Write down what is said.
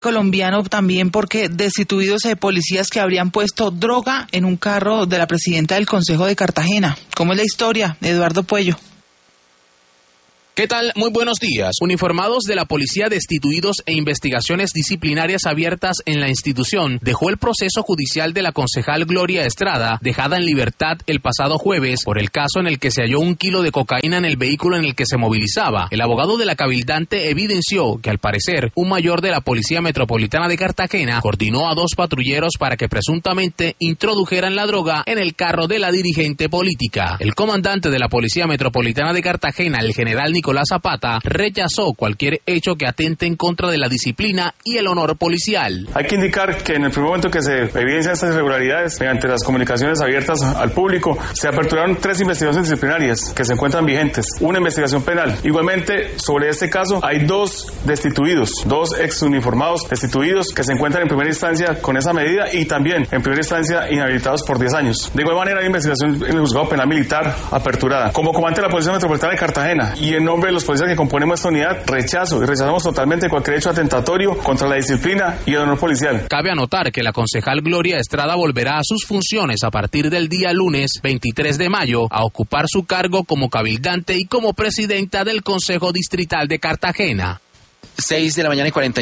colombiano también porque destituidos policías que habrían puesto droga en un carro de la presidenta del Consejo de Cartagena. ¿Cómo es la historia, Eduardo Puello? ¿Qué tal? Muy buenos días. Uniformados de la policía destituidos e investigaciones disciplinarias abiertas en la institución dejó el proceso judicial de la concejal Gloria Estrada, dejada en libertad el pasado jueves por el caso en el que se halló 1 kilo de cocaína en el vehículo en el que se movilizaba. El abogado de la cabildante evidenció que al parecer un mayor de la Policía Metropolitana de Cartagena coordinó a 2 patrulleros para que presuntamente introdujeran la droga en el carro de la dirigente política. El comandante de la Policía Metropolitana de Cartagena, el general Nicolás Zapata, rechazó cualquier hecho que atente en contra de la disciplina y el honor policial. Hay que indicar que en el primer momento que se evidencian estas irregularidades, mediante las comunicaciones abiertas al público, se aperturaron 3 investigaciones disciplinarias que se encuentran vigentes, una investigación penal. Igualmente, sobre este caso, hay 2 destituidos, 2 exuniformados destituidos que se encuentran en primera instancia con esa medida y también en primera instancia inhabilitados por 10 años. De igual manera, hay investigación en el Juzgado Penal Militar aperturada. Como comandante de la Policía Metropolitana de Cartagena y en nombre de los policías que componemos esta unidad, rechazamos totalmente cualquier hecho atentatorio contra la disciplina y el honor policial. Cabe anotar que la concejal Gloria Estrada volverá a sus funciones a partir del día lunes 23 de mayo a ocupar su cargo como cabildante y como presidenta del Consejo Distrital de Cartagena. 6 de la mañana y 40